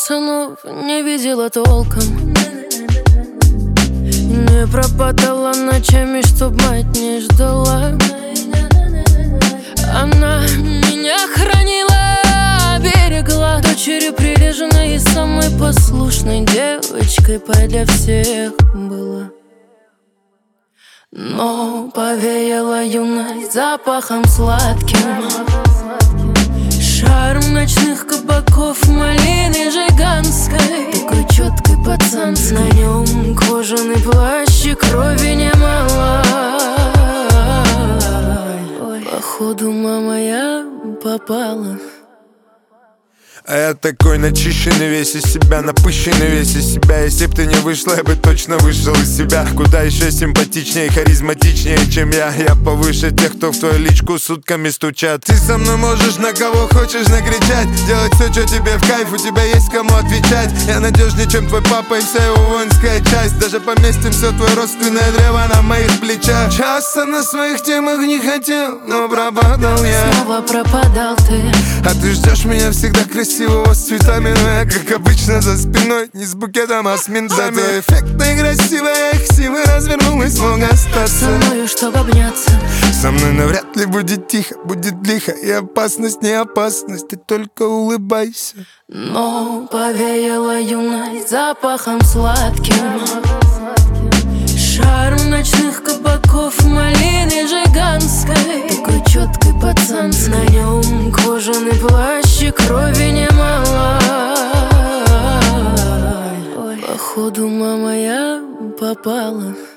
пацанов не видела толком, не пропадала ночами, чтоб мать не ждала. Она меня хранила, берегла, дочерью прилежной и самой послушной девочкой для всех была. Но повеяла юность запахом сладким, шарм ночных кабаков, малины жиганской. Такой четкий пацан, на нем кожаный плащ и крови немало. Походу, мама, я попала. А я такой начищенный, весь из себя, напыщенный весь из себя. Если б ты не вышла, я бы точно вышел из себя. Куда еще симпатичнее, харизматичнее, чем я. Я повыше тех, кто в твою личку сутками стучат. Ты со мной можешь на кого хочешь накричать, делать все, что тебе в кайф, у тебя есть кому отвечать. Я надежнее, чем твой папа и вся его воинская часть. Даже поместим все твое родственное древо на моих плечах. Часто на своих темах не хотел, но пропадал я. Снова пропадал ты. А ты ждешь меня всегда красивого с цветами, но я, как обычно, за спиной, не с букетом, а с ментами. Зато эффектная и красивая, их силы развернулась, мог остаться со мною, чтобы обняться. Со мной навряд ли будет тихо, будет лихо, и опасность не опасность, ты только улыбайся. Но повеяла юность запахом сладким, шарм ночных кабаков, малины жиганской. Такой четкий пацан, на нем кожаный плащ и крови немало. Походу, мама, я попала.